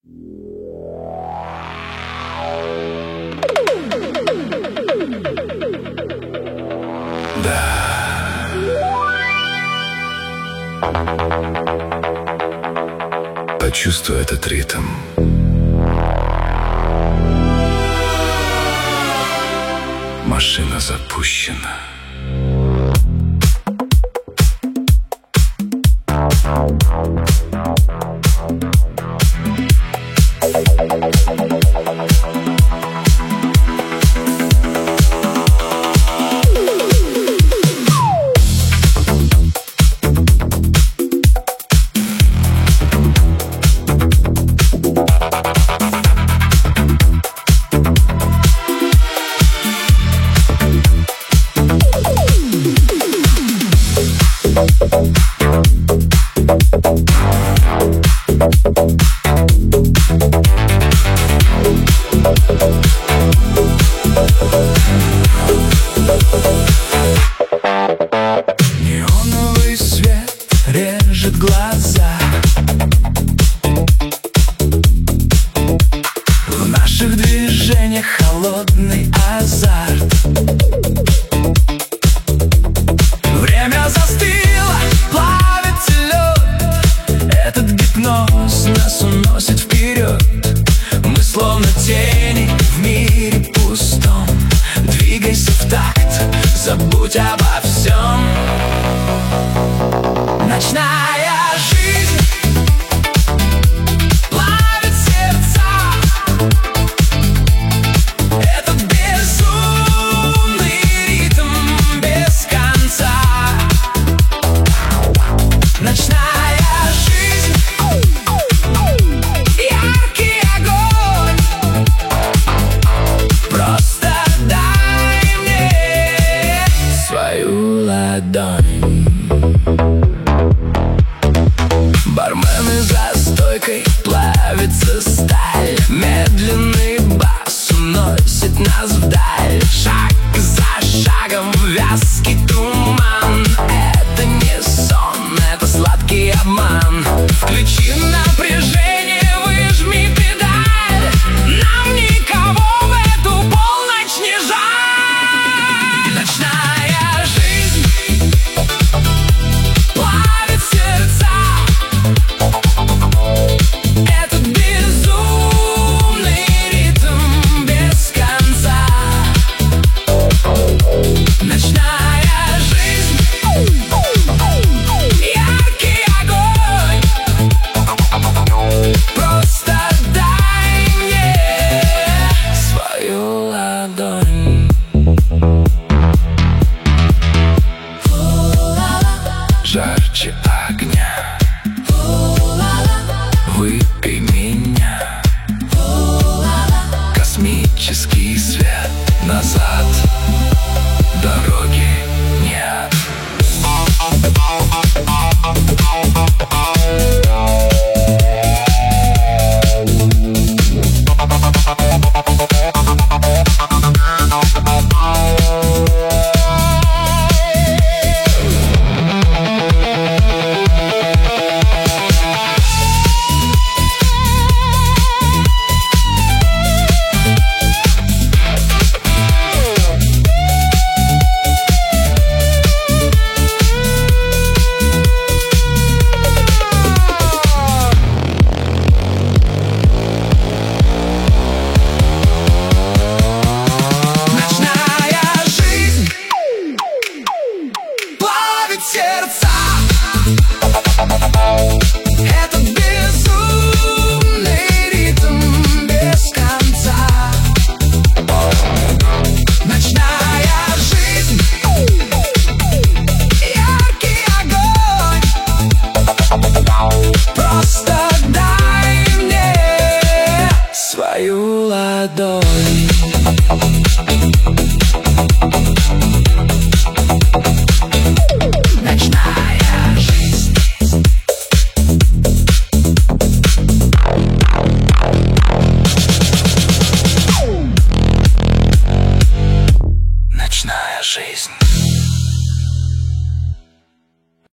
Почувствуй этот ритм. Машина запущена. Неоновый свет режет глаза. В наших движениях холодный азарт. Время застыло, плавится лед. Этот гипноз нас уносит вперед. Мы словно тени в мире пустом. Двигайся в такт, забудь обо всем. Ночная жизнь плавит сердца. Этот безумный ритм без конца. Ночная жизнь, яркий огонь. Просто дай мне свою ладонь. Бармены за стойкой, плавится сталь. Медленный бас уносит нас вдаль. Шаг за шагом вязкий туман. Это не сон, это сладкий обман. Включи напряжение, выжми педаль. Нам никого в эту полночь не жаль. Ночная жизнь плавит сердца. Этот безумный ритм без конца. Ночная жизнь, яркий огонь. Просто дай мне свою ладонь. Жарче огня. Выпей меня.